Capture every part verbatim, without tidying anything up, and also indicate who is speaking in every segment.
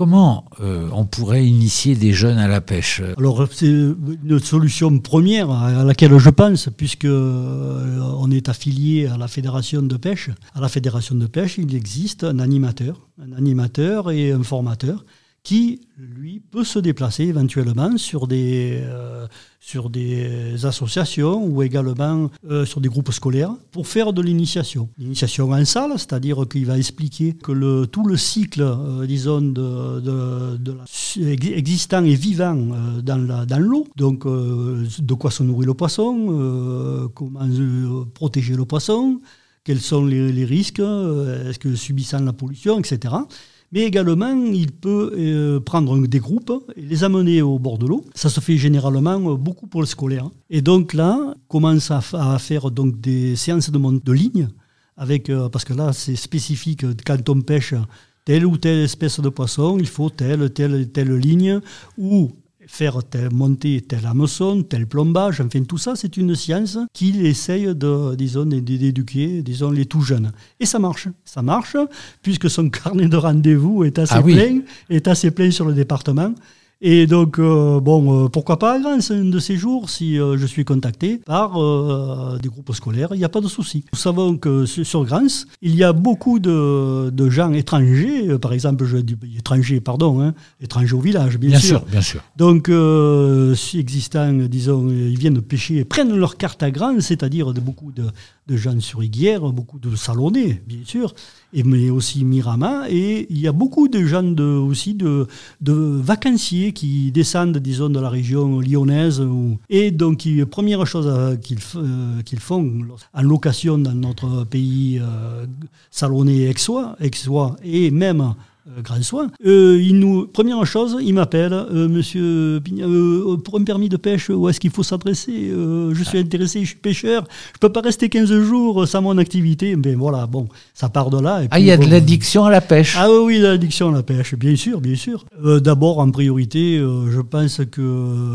Speaker 1: Comment euh, on pourrait initier des jeunes à la pêche ?
Speaker 2: Alors, c'est une solution première à laquelle je pense, puisque euh, on est affilié à la fédération de pêche. À la fédération de pêche, il existe un animateur, un animateur et un formateur qui, lui, peut se déplacer éventuellement sur des, euh, sur des associations ou également euh, sur des groupes scolaires pour faire de l'initiation. L'initiation en salle, c'est-à-dire qu'il va expliquer que le, tout le cycle, euh, disons, de, de, de la, existant et vivant euh, dans, la, dans l'eau, donc euh, de quoi se nourrit le poisson, euh, comment euh, protéger le poisson, quels sont les, les risques, euh, est-ce que subissant la pollution, et cetera. Mais également, il peut euh, prendre des groupes et les amener au bord de l'eau. Ça se fait généralement beaucoup pour le scolaire. Et donc là, commence à, à faire donc des séances de, mont- de ligne, avec, euh, parce que là, c'est spécifique. Quand on pêche telle ou telle espèce de poisson, il faut telle, telle, telle ligne, ou faire telle, monter tel hameçon, tel plombage, enfin tout ça, c'est une science qu'il essaye de, disons, d'éduquer, disons, les tout jeunes. Et ça marche, ça marche, puisque son carnet de rendez-vous est assez
Speaker 1: ah oui.
Speaker 2: plein, est assez plein sur le département. Et donc, euh, bon, euh, pourquoi pas à Grance, un de ces jours, si euh, je suis contacté par euh, des groupes scolaires, il n'y a pas de souci. Nous savons que sur Grance, il y a beaucoup de, de gens étrangers, euh, par exemple, je dis étrangers, pardon, hein, étrangers au village, bien,
Speaker 1: bien
Speaker 2: sûr.
Speaker 1: sûr. Bien sûr.
Speaker 2: Donc, euh, si existant, disons, ils viennent pêcher, prennent leur carte à Grance, c'est-à-dire de beaucoup de, de gens sur Iguière, beaucoup de Salonnais, bien sûr, et, mais aussi Mirama, et il y a beaucoup de gens de, aussi de, de vacanciers qui descendent, disons, de la région lyonnaise. Ou, et donc, la première chose qu'ils, euh, qu'ils font en location dans notre pays euh, salonnais et aixois, aixois et même Euh, grand soin. Euh, il nous, première chose, il m'appelle, euh, monsieur Pigna, euh, pour un permis de pêche, où est-ce qu'il faut s'adresser euh, Je suis intéressé, je suis pêcheur, je ne peux pas rester quinze jours sans mon activité. Ben voilà, bon, ça part de là. Et
Speaker 1: ah,
Speaker 2: il
Speaker 1: y a
Speaker 2: bon,
Speaker 1: de l'addiction à la pêche.
Speaker 2: Ah oui, l'addiction à la pêche, bien sûr, bien sûr. Euh, d'abord, en priorité, euh, je pense que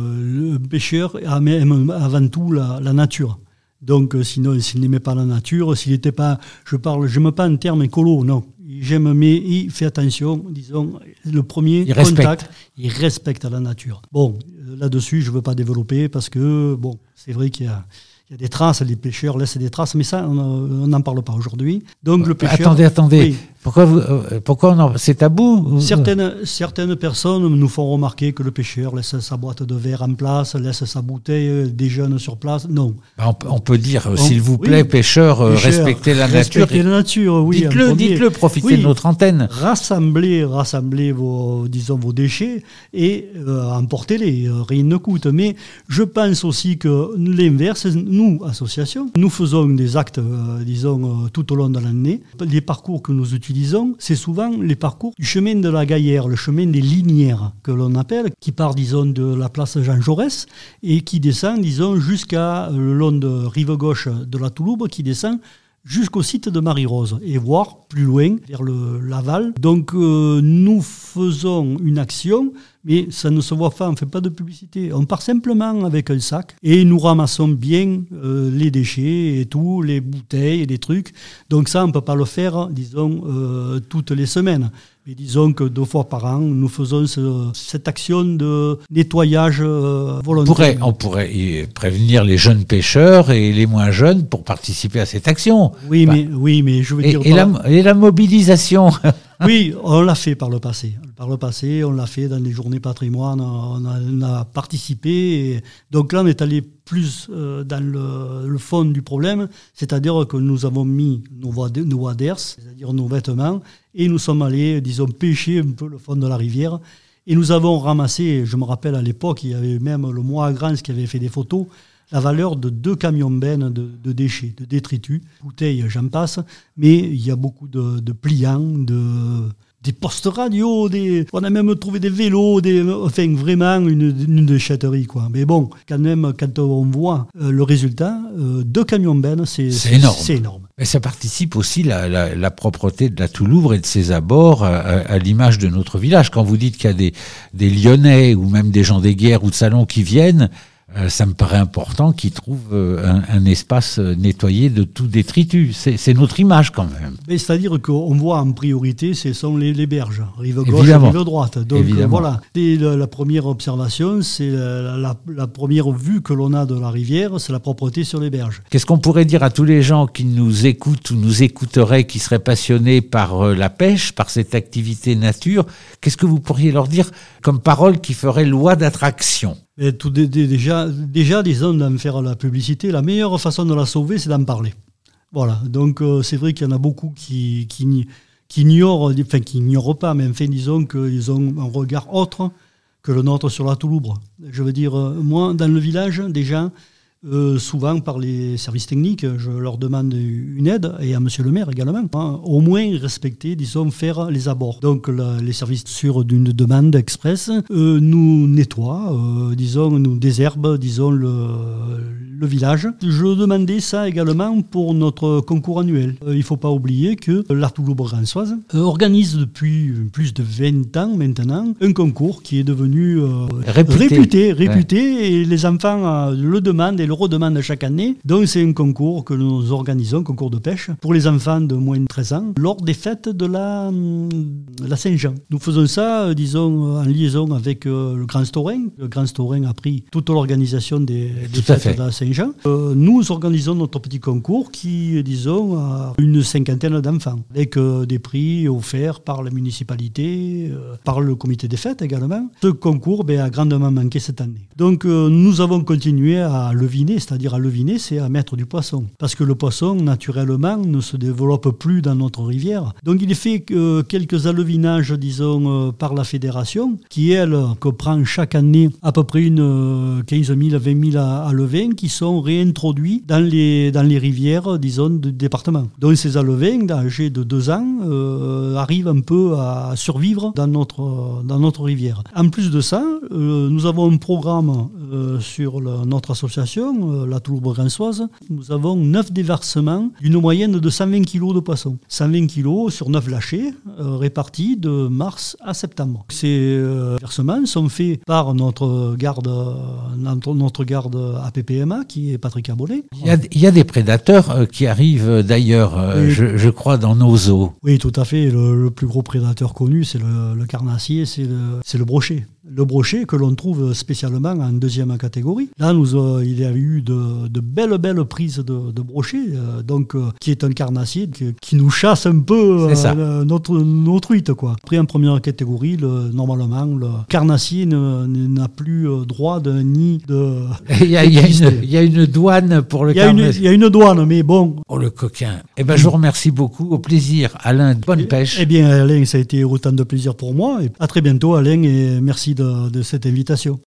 Speaker 2: le pêcheur aime avant tout la, la nature. Donc, euh, sinon, s'il n'aimait pas la nature, s'il n'était pas, je parle, je me pas en termes écolo, non. J'aime, mais il fait attention, disons, le premier
Speaker 1: il
Speaker 2: contact,
Speaker 1: respecte.
Speaker 2: il respecte la nature. Bon, là-dessus, je ne veux pas développer parce que, bon, c'est vrai qu'il y a, il y a des traces, les pêcheurs laissent des traces, mais ça, on n'en parle pas aujourd'hui. Donc, le pêcheur...
Speaker 1: Attendez, attendez. Oui.
Speaker 2: Pourquoi,
Speaker 1: vous, euh, pourquoi on en, c'est tabou
Speaker 2: certaines, certaines personnes nous font remarquer que le pêcheur laisse sa boîte de verre en place, laisse sa bouteille, déjeune sur place. Non.
Speaker 1: On, on peut dire, on, s'il vous
Speaker 2: oui,
Speaker 1: plaît, pêcheur, euh,
Speaker 2: pêcheur,
Speaker 1: respectez la
Speaker 2: respectez
Speaker 1: nature.
Speaker 2: Respectez la nature, oui.
Speaker 1: Dites-le, dites-le, profitez
Speaker 2: oui,
Speaker 1: de notre antenne.
Speaker 2: Rassemblez, rassemblez vos, disons, vos déchets et euh, emportez-les, euh, rien ne coûte. Mais je pense aussi que l'inverse, nous, associations, nous faisons des actes, euh, disons, euh, tout au long de l'année. Les parcours que nous utilisons, c'est souvent les parcours du chemin de la Gaillère, le chemin des Linières, que l'on appelle, qui part, disons, de la place Jean Jaurès et qui descend, disons, jusqu'à le long de rive gauche de la Touloube, qui descend jusqu'au site de Marie-Rose, et voire plus loin, vers le Laval. Donc, euh, nous faisons une action, mais ça ne se voit pas, on ne fait pas de publicité. On part simplement avec un sac, et nous ramassons bien euh, les déchets et tout, les bouteilles et les trucs. Donc ça, on ne peut pas le faire, disons, euh, toutes les semaines. Mais disons que deux fois par an, nous faisons ce, cette action de nettoyage euh, volontaire.
Speaker 1: On pourrait, on pourrait prévenir les jeunes pêcheurs et les moins jeunes pour participer à cette action.
Speaker 2: Oui,
Speaker 1: bah,
Speaker 2: mais, oui mais je veux
Speaker 1: et,
Speaker 2: dire...
Speaker 1: Et, par... la, et la mobilisation
Speaker 2: Oui, on l'a fait par le passé. Par le passé, on l'a fait dans les journées patrimoine, on a, on a participé. Et donc là, on est allé plus euh, dans le, le fond du problème, c'est-à-dire que nous avons mis nos, nos waders, c'est-à-dire nos vêtements, et nous sommes allés, disons, pêcher un peu le fond de la rivière. Et nous avons ramassé, je me rappelle à l'époque, il y avait même le Mois à Grance qui avait fait des photos, la valeur de deux camions bennes de, de déchets, de détritus, bouteilles, j'en passe, mais il y a beaucoup de, de pliants, de, des postes radio, des, on a même trouvé des vélos, des, enfin vraiment une, une déchetterie, quoi. Mais bon, quand même, quand on voit euh, le résultat, euh, deux camions bennes, c'est,
Speaker 1: c'est, c'est énorme.
Speaker 2: C'est énorme.
Speaker 1: Mais ça participe aussi la, la, la propreté de la Toulouvre et de ses abords à, à l'image de notre village. Quand vous dites qu'il y a des, des Lyonnais ou même des gens des Guerres ou de Salon qui viennent, euh, ça me paraît important qu'ils trouvent euh, un, un espace nettoyé de tout détritus. C'est, c'est notre image quand même.
Speaker 2: Mais c'est-à-dire qu'on voit en priorité, ce sont les, les berges, rive gauche
Speaker 1: Évidemment.
Speaker 2: et rive droite. Donc
Speaker 1: Évidemment.
Speaker 2: voilà, et la, la première observation, c'est la, la, la première vue que l'on a de la rivière, c'est la propreté sur les berges.
Speaker 1: Qu'est-ce qu'on pourrait dire à tous les gens qui nous écoutent ou nous écouteraient, qui seraient passionnés par euh, la pêche, par cette activité nature? Qu'est-ce que vous pourriez leur dire comme parole qui ferait loi d'attraction?
Speaker 2: Et tout, dé, dé, déjà, déjà, disons, d'en faire la publicité, la meilleure façon de la sauver, c'est d'en parler. Voilà, donc euh, c'est vrai qu'il y en a beaucoup qui, qui, qui ignorent, enfin qui ignorent pas, mais enfin disons qu'ils ont un regard autre que le nôtre sur la Touloubre. Je veux dire, moi, dans le village, déjà, Euh, souvent par les services techniques, je leur demande une aide, et à monsieur le maire également, hein, au moins respecter, disons, faire les abords. Donc la, les services sur d'une demande express euh, nous nettoient, euh, disons, nous désherbent, disons, le, le village. Je demandais ça également pour notre concours annuel. Euh, il ne faut pas oublier que la Touloubre-Rançoise euh, organise depuis plus de vingt ans maintenant un concours qui est devenu euh, réputé, réputé, réputé ouais. Et les enfants euh, le demandent et le redemande chaque année. Donc c'est un concours que nous organisons, concours de pêche, pour les enfants de moins de treize ans, lors des fêtes de la, la Saint-Jean. Nous faisons ça, disons, en liaison avec le Grand Storin. Le Grand Storin a pris toute l'organisation des, des fêtes fait. de la Saint-Jean. Euh, nous organisons notre petit concours qui, disons, a une cinquantaine d'enfants, avec euh, des prix offerts par la municipalité, euh, par le comité des fêtes également. Ce concours ben, a grandement manqué cette année. Donc euh, nous avons continué à le c'est-à-dire à leviner, c'est à mettre du poisson. Parce que le poisson, naturellement, ne se développe plus dans notre rivière. Donc il est fait que quelques alevinages, disons, par la fédération, qui, elle, que prend chaque année à peu près une quinze mille à vingt mille alevins, qui sont réintroduits dans les, dans les rivières, disons, du département. Donc ces alevins, âgés de deux ans, euh, arrivent un peu à survivre dans notre, dans notre rivière. En plus de ça, euh, nous avons un programme euh, sur le, notre association, la Touloubre-Rançoise, nous avons neuf déversements d'une moyenne de cent vingt kilos de poissons. cent vingt kilos sur neuf lâchés, euh, répartis de mars à septembre. Ces euh, versements sont faits par notre garde, notre, notre garde A P P M A, qui est Patrick Abonnet.
Speaker 1: Il y a, il y a des prédateurs euh, qui arrivent d'ailleurs, euh, je, je crois, dans nos eaux.
Speaker 2: Oui, tout à fait. Le, le plus gros prédateur connu, c'est le, le carnassier, c'est le, c'est le brochet. Le brochet que l'on trouve spécialement en deuxième catégorie. Là, nous, euh, il y a eu de, de belles, belles prises de, de brochet, euh, donc, euh, qui est un carnassier qui, qui nous chasse un peu euh, notre, notre truite, quoi. Après, en première catégorie, le, normalement, le carnassier ne, n'a plus droit de nid de...
Speaker 1: Il y, a, il, y a une, il y a une douane pour le carnassier.
Speaker 2: Il y a une douane, mais bon...
Speaker 1: Oh, le coquin. Eh ben, je vous remercie beaucoup. Au plaisir, Alain. Bonne pêche.
Speaker 2: Eh bien, Alain, ça a été autant de plaisir pour moi. Et à très bientôt, Alain, et merci de, de cette invitation.